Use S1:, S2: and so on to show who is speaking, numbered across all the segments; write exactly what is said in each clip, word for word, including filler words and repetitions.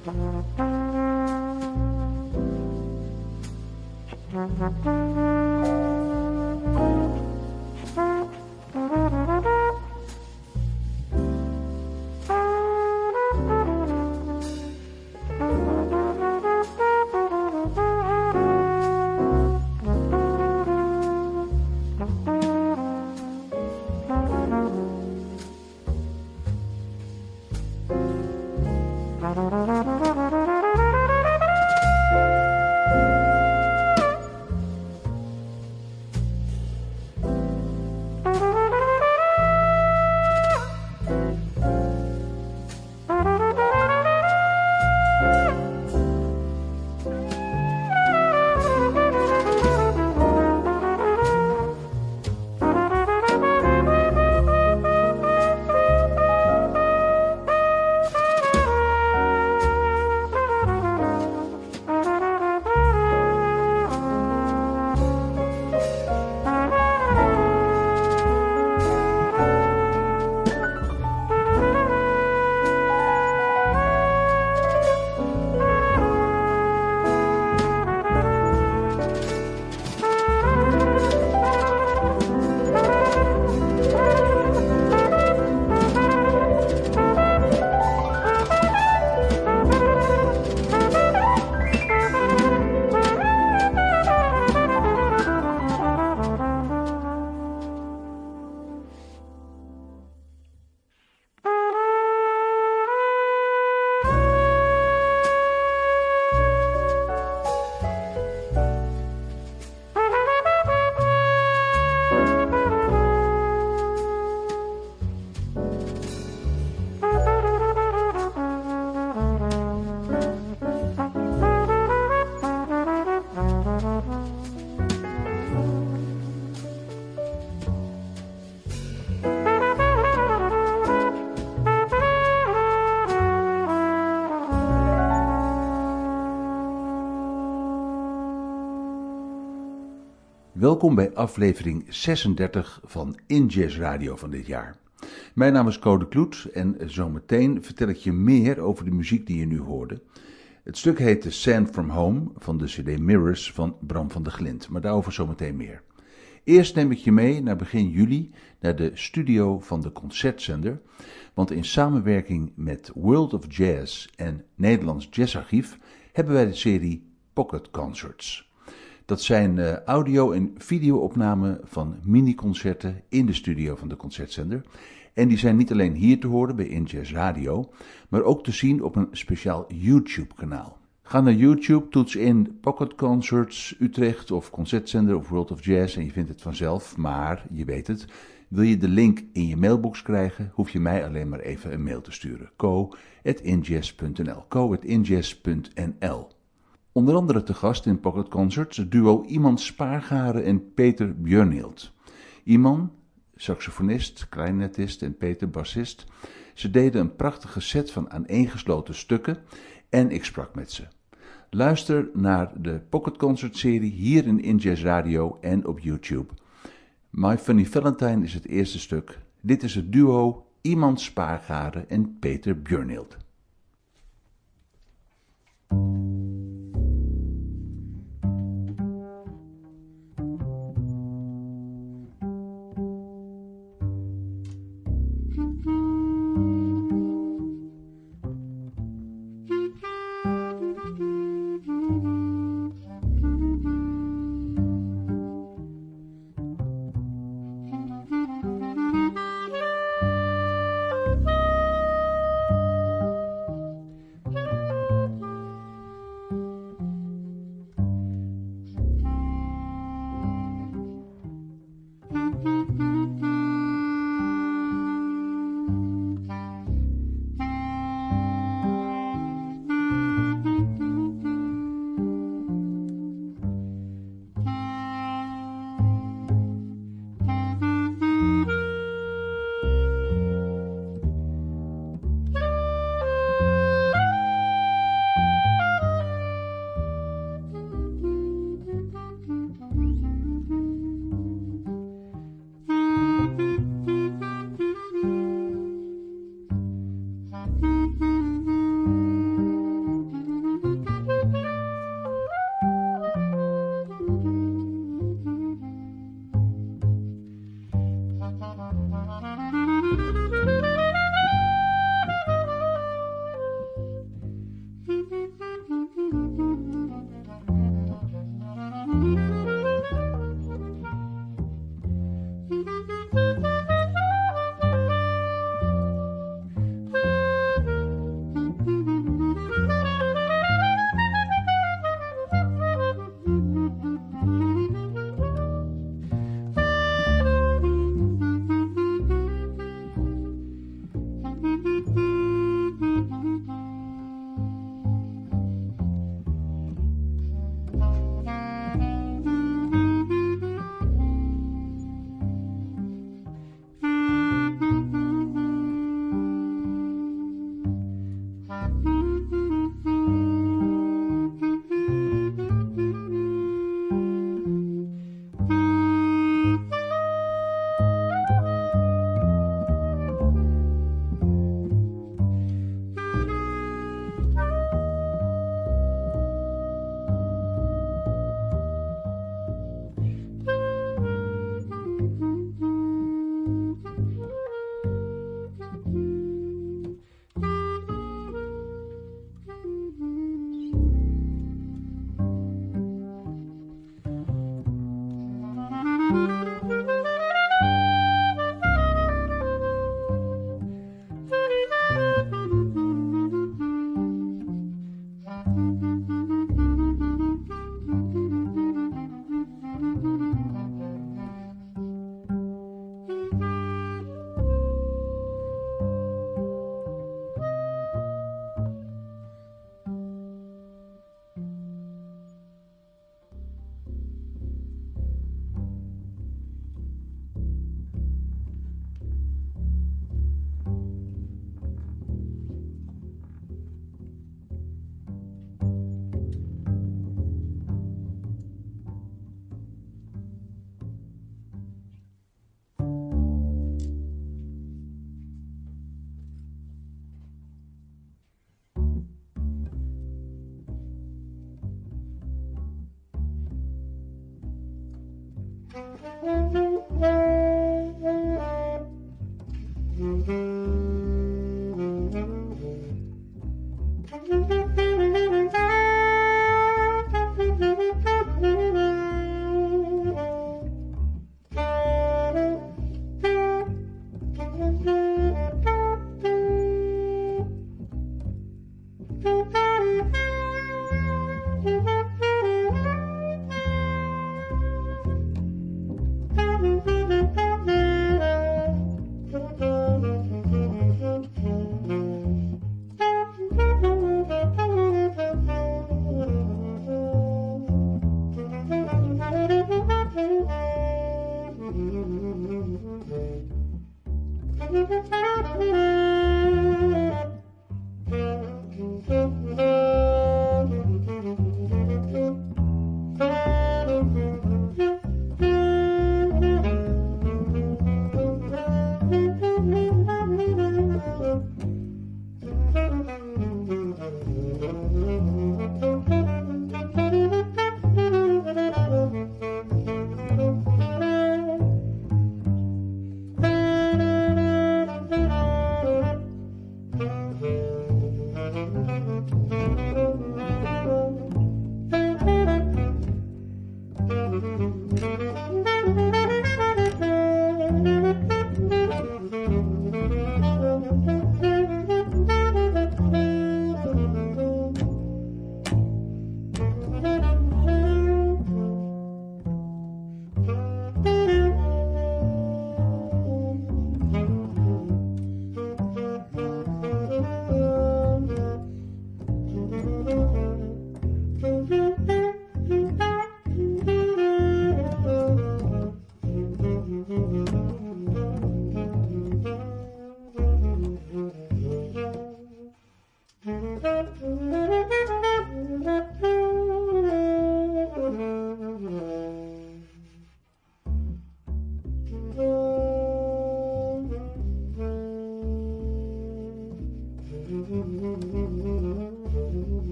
S1: Welkom bij aflevering zesendertig van In Jazz Radio van dit jaar. Mijn naam is Code Kloet en zometeen vertel ik je meer over de muziek die je nu hoorde. Het stuk heet The Sand From Home van de cd Mirrors van Bram van der Glind, maar daarover zometeen meer. Eerst neem ik je mee naar begin juli naar de studio van de Concertzender, want in samenwerking met World of Jazz en Nederlands Jazzarchief hebben wij de serie Pocket Concerts. Dat zijn uh, audio- en video-opnamen van mini-concerten in de studio van de Concertzender. En die zijn niet alleen hier te horen bij In Jazz Radio, maar ook te zien op een speciaal YouTube-kanaal. Ga naar YouTube, toets in Pocket Concerts Utrecht of Concertzender of World of Jazz en je vindt het vanzelf. Maar, je weet het, wil je de link in je mailbox krijgen, hoef je mij alleen maar even een mail te sturen. co at injazz punt n l co at injazz punt n l. Onder andere te gast in Pocket Concerts het duo Iman Spaargaren en Peter Björnhild. Iman, saxofonist, clarinetist en Peter, bassist. Ze deden een prachtige set van aaneengesloten stukken en ik sprak met ze. Luister naar de Pocket Concert serie hier in In Jazz Radio en op YouTube. My Funny Valentine is het eerste stuk. Dit is het duo Iman Spaargaren en Peter Björnhild.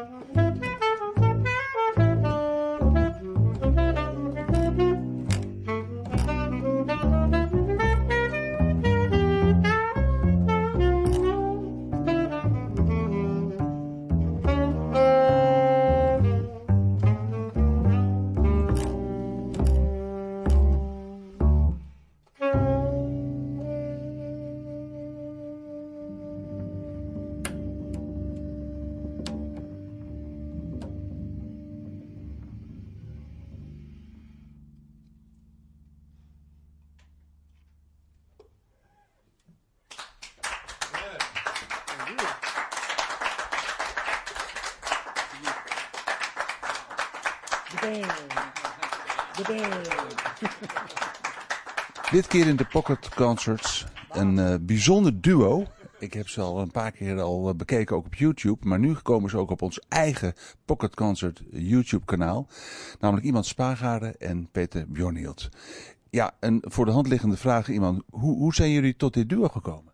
S1: Dit keer in de Pocket Concerts een uh, bijzonder duo. Ik heb ze al een paar keer al uh, bekeken, ook op YouTube. Maar nu komen ze ook op ons eigen Pocket Concert YouTube kanaal. Namelijk Iman Spangaarden en Peter Bjornhield. Ja, een voor de hand liggende vraag, Iman. Hoe, hoe zijn jullie tot dit duo gekomen?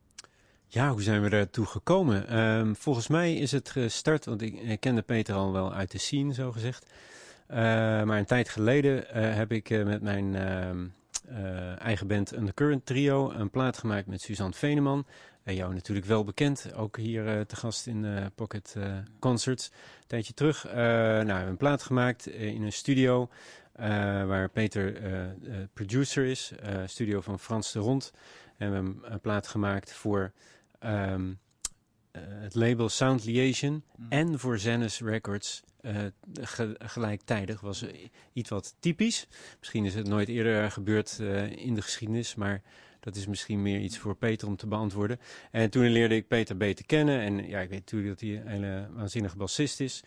S2: Ja, hoe zijn we daartoe gekomen? Um, volgens mij is het gestart, want ik, ik kende Peter al wel uit de scene, zo gezegd. Uh, maar een tijd geleden uh, heb ik uh, met mijn uh, uh, eigen band Undercurrent Trio een plaat gemaakt met Suzanne Veneman. Uh, jou natuurlijk wel bekend, ook hier uh, te gast in uh, Pocket uh, Concerts. Een tijdje terug, uh, nou, we hebben een plaat gemaakt uh, in een studio uh, waar Peter uh, uh, producer is. Uh, studio van Frans de Rond. En we hebben een plaat gemaakt voor um, uh, het label Sound Liaison mm. en voor Zennis Records. Uh, ge- gelijktijdig was uh, iets wat typisch. Misschien is het nooit eerder gebeurd uh, in de geschiedenis, maar dat is misschien meer iets voor Peter om te beantwoorden. En toen leerde ik Peter beter kennen. En ja, ik weet natuurlijk dat hij een hele waanzinnige bassist is.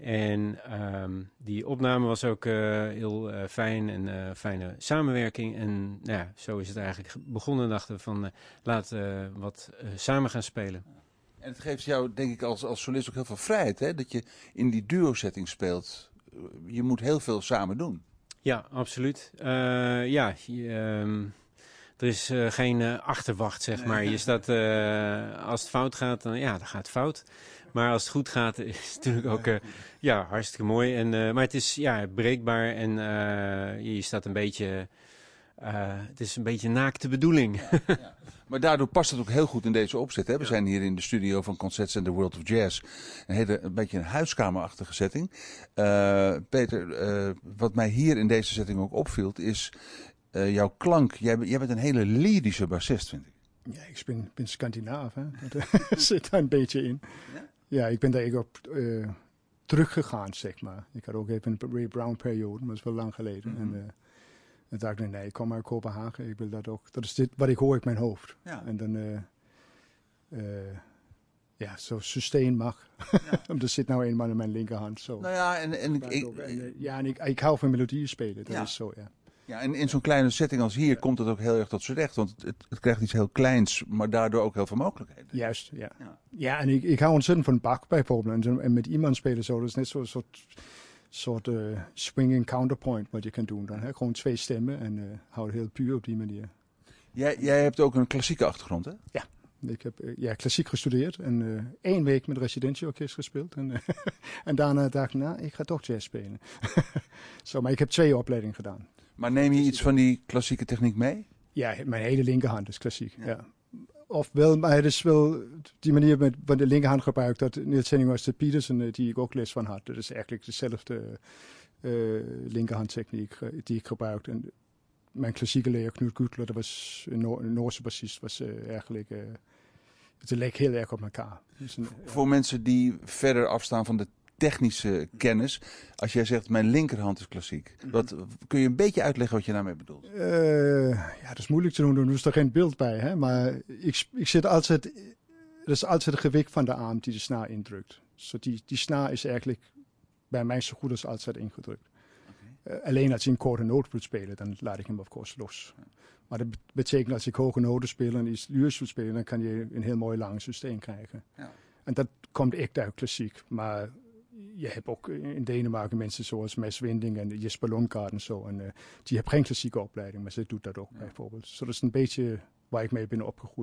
S2: En um, die opname was ook uh, heel uh, fijn en uh, fijne samenwerking. En nou ja, zo is het eigenlijk begonnen. Dachten we van uh, laten we uh, wat uh, samen gaan spelen.
S1: En het geeft jou, denk ik, als, als solist ook heel veel vrijheid, hè? Dat je in die duo-setting speelt. Je moet heel veel samen doen.
S2: Ja, absoluut. Uh, ja, je, um, er is uh, geen uh, achterwacht, zeg maar. Je staat, uh, als het fout gaat, dan, ja, dan gaat het fout. Maar als het goed gaat, is het natuurlijk ook uh, ja, hartstikke mooi. En, uh, maar het is ja, breekbaar en uh, je staat een beetje... Uh, het is een beetje naakte bedoeling.
S1: Ja, ja. Maar daardoor past het ook heel goed in deze opzet. Hè? We ja. zijn hier in de studio van Concerts and the World of Jazz. Een, hele, een beetje een huiskamerachtige setting. Uh, Peter, uh, wat mij hier in deze setting ook opviel is uh, jouw klank. Jij, jij bent een hele lyrische bassist, vind ik.
S3: Ja, ik ben, ben Scandinaaf. Hè? Dat zit daar een beetje in. Ja, ja ik ben daar ik op uh, teruggegaan, zeg maar. Ik had ook even een Ray Brown periode, maar dat is wel lang geleden. Mm-hmm. En, uh, En toen dacht ik, nee, ik kom uit Kopenhagen. Ik wil dat ook. Dat is dit wat ik hoor in mijn hoofd. Ja. En dan, uh, uh, ja, zo sustain mag. Ja. Dat zit nou eenmaal in mijn linkerhand. Zo.
S1: Nou ja, en, en, ik,
S3: ik, en uh, ja, en ik, ik hou van melodieën spelen. Dat ja. is zo, ja.
S1: Ja, en in zo'n kleine setting als hier ja. komt het ook heel erg tot z'n recht. Want het, het krijgt iets heel kleins, maar daardoor ook heel veel mogelijkheden.
S3: Juist, ja. Ja, ja en ik, ik hou ontzettend van Bach bijvoorbeeld. En, en met iemand spelen zo, dat is net zo'n soort... soort uh, swinging counterpoint wat je kan doen. Dan hè? Gewoon twee stemmen en uh, hou het heel puur op die manier.
S1: Jij, jij hebt ook een klassieke achtergrond, hè?
S3: Ja, ik heb uh, ja, klassiek gestudeerd en uh, één week met residentieorkest gespeeld. En, uh, en daarna dacht ik, nou, ik ga toch jazz spelen. Zo, maar ik heb twee opleidingen gedaan.
S1: Maar neem je iets van die klassieke techniek mee?
S3: Ja, mijn hele linkerhand is klassiek, ja. ja. Of wel, maar het is wel die manier met, met de linkerhand gebruikt. Dat Niels Henning Petersen, die ik ook les van had. Dat is eigenlijk dezelfde uh, linkerhandtechniek uh, die ik gebruikte. En mijn klassieke leraar Knut Gutler, dat was een, Noor, een Noorse bassist, was uh, eigenlijk... Uh, het leek heel erg op elkaar. Dus een,
S1: Voor uh, mensen die verder afstaan van de technische kennis. Als jij zegt, mijn linkerhand is klassiek. Wat, kun je een beetje uitleggen wat je daarmee bedoelt?
S3: Uh, ja, dat is moeilijk te doen. Er is er geen beeld bij. Hè? Maar ik, ik zit altijd... Dat is altijd het gewicht van de arm die de snaar indrukt. Dus die, die snaar is eigenlijk bij mij zo goed als altijd ingedrukt. Okay. Uh, alleen als je een korte noot moet spelen, dan laat ik hem of course los. Ja. Maar dat betekent als ik hoge noten speel en iets lyrisch moet spelen, dan kan je een heel mooi lang systeem krijgen. Ja. En dat komt echt uit klassiek. Maar je hebt ook in Denemarken mensen zoals Mads Winding en Jesper Lundgaard en zo. En uh, die hebben geen klassieke opleiding, maar ze doet dat ook ja. bijvoorbeeld. Dus dat is een beetje waar ik mee ben opgegroeid.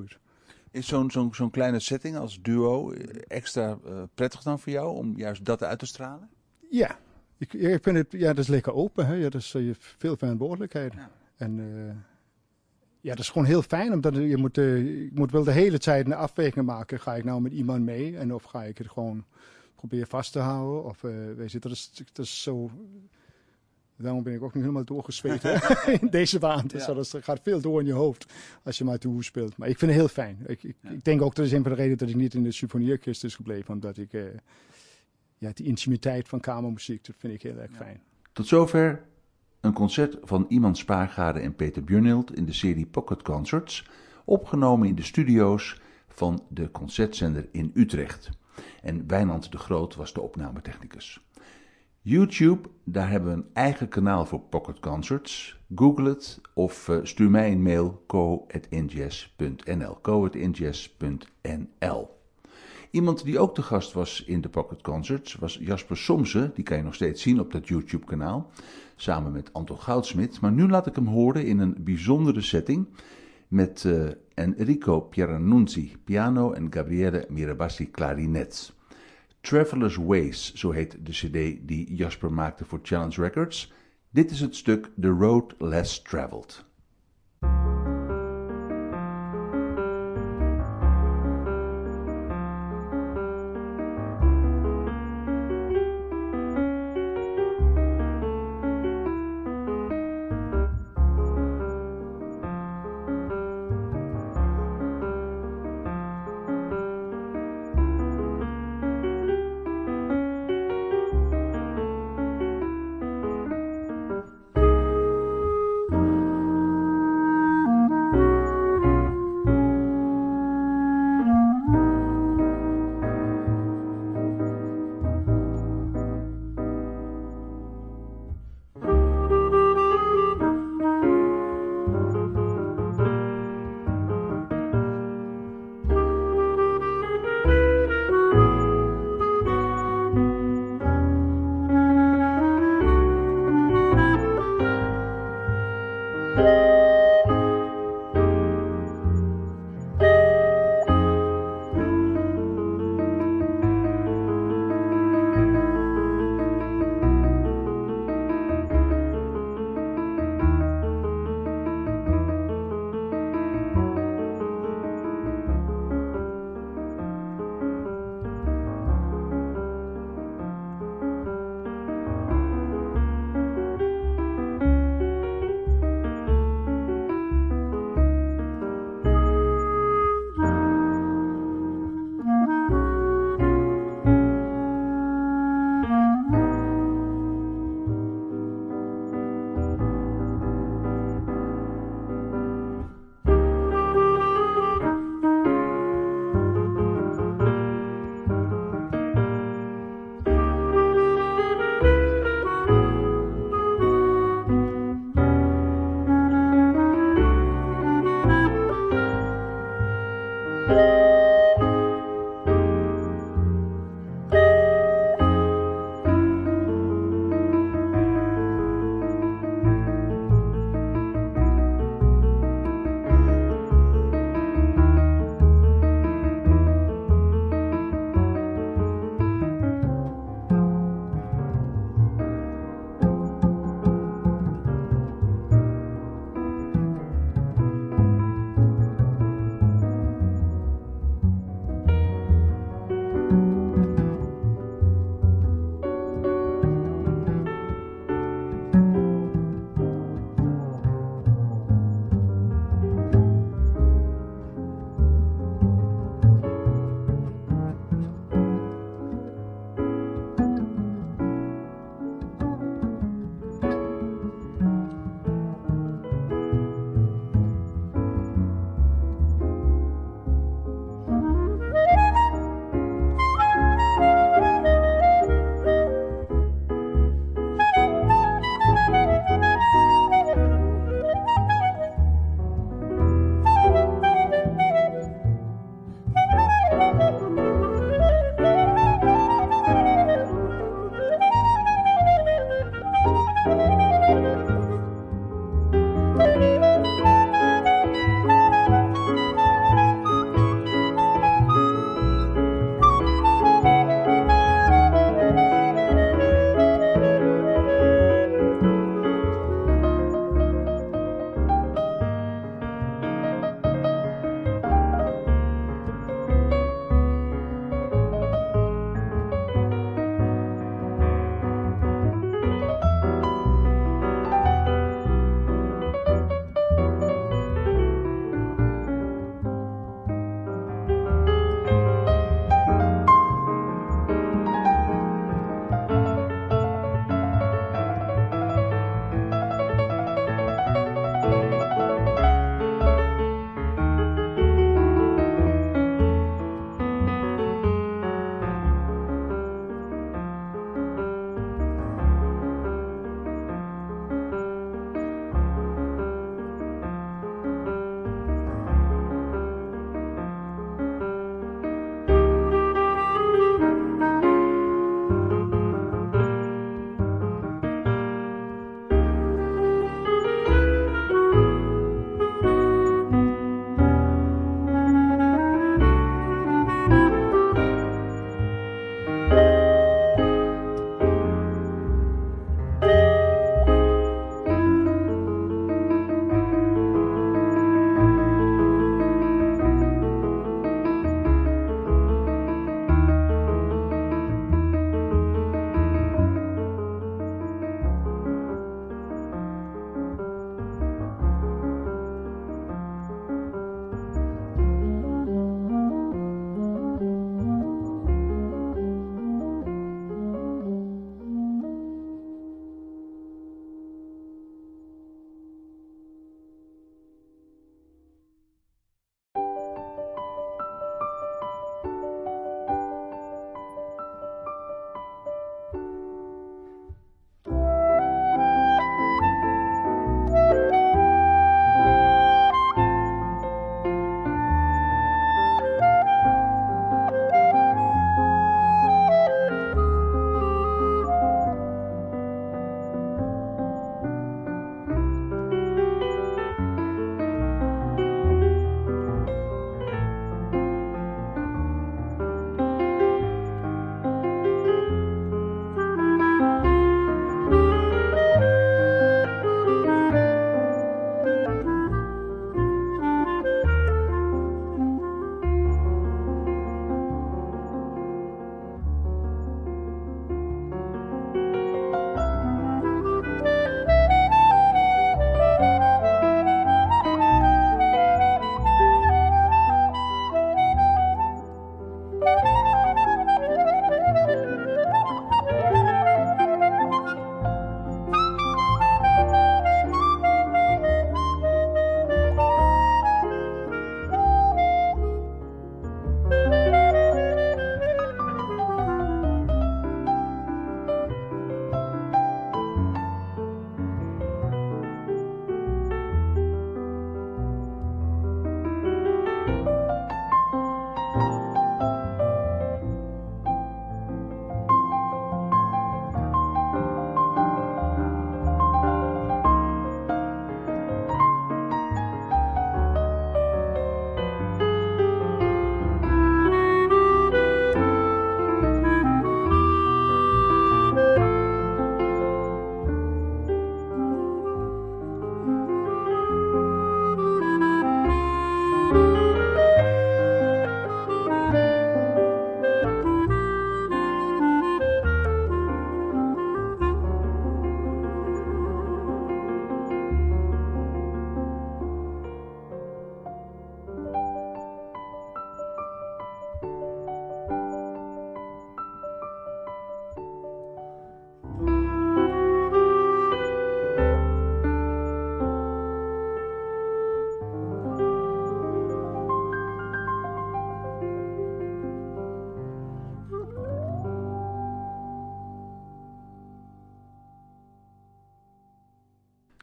S1: Is zo'n zo'n zo'n kleine setting als duo extra uh, prettig dan voor jou om juist dat uit te stralen?
S3: Ja, ik, ik vind het, ja, dat is lekker open. Hè? Ja, dus, uh, je hebt veel verantwoordelijkheid. Ja. En uh, ja, dat is gewoon heel fijn, omdat je moet, uh, je moet wel de hele tijd een afweging maken. Ga ik nou met iemand mee en of ga ik het gewoon proberen vast te houden? Of uh, weet je, dat is, dat is zo... Daarom ben ik ook niet helemaal doorgezweet in deze baan. Dus ja. Dat gaat veel door in je hoofd als je maar te hoe speelt. Maar ik vind het heel fijn. Ik, ik, ja. ik denk ook dat is een van de redenen dat ik niet in de symfonieorkest is gebleven. Omdat ik uh, ja, die intimiteit van kamermuziek, dat vind ik heel erg ja. fijn.
S1: Tot zover een concert van Iman Spaargade en Peter Björnhild in de serie Pocket Concerts. Opgenomen in de studio's van de concertzender in Utrecht. En Wijnand de Groot was de opnametechnicus. YouTube, daar hebben we een eigen kanaal voor Pocket Concerts. Google het of uh, stuur mij een mail co at injazz punt n l. co at injazz punt n l. Iemand die ook te gast was in de Pocket Concerts was Jasper Somse. Die kan je nog steeds zien op dat YouTube-kanaal. Samen met Anton Goudsmit. Maar nu laat ik hem horen in een bijzondere setting. Met uh, Enrico Pieranunzi piano en Gabriele Mirabassi klarinet. Traveler's Ways, zo heet de cd die Jasper maakte voor Challenge Records. Dit is het stuk The Road Less Traveled.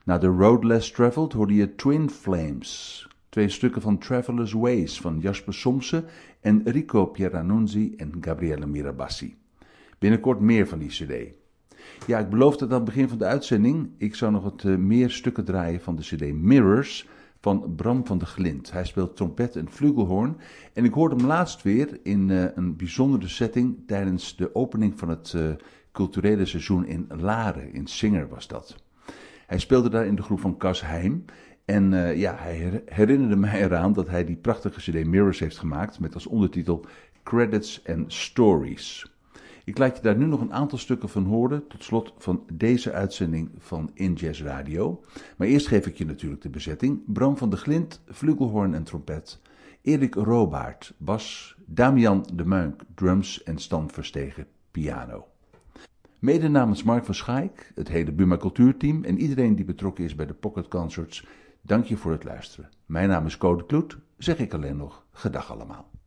S1: Na The Road Less Traveled hoorde je Twin Flames. Twee stukken van Traveler's Ways van Jasper Somse en Rico Pieranunzi en Gabriele Mirabassi. Binnenkort meer van die cd. Ja, ik beloofde aan het begin van de uitzending, ik zou nog wat uh, meer stukken draaien van de cd Mirrors van Bram van de Glind. Hij speelt trompet en flugelhoorn en ik hoorde hem laatst weer in uh, een bijzondere setting tijdens de opening van het uh, culturele seizoen in Laren, in Singer was dat. Hij speelde daar in de groep van Cas Heim en uh, ja, hij herinnerde mij eraan dat hij die prachtige cd Mirrors heeft gemaakt met als ondertitel Credits and Stories. Ik laat je daar nu nog een aantal stukken van horen, tot slot van deze uitzending van In Jazz Radio. Maar eerst geef ik je natuurlijk de bezetting. Bram van de Glind, flugelhoorn en trompet. Erik Robaert, bas. Damian de Muink, drums en Stan Verstegen, piano. Mede namens Mark van Schaik, het hele Buma Cultuurteam en iedereen die betrokken is bij de Pocket Concerts, dank je voor het luisteren. Mijn naam is Code Kloet, zeg ik alleen nog gedag allemaal.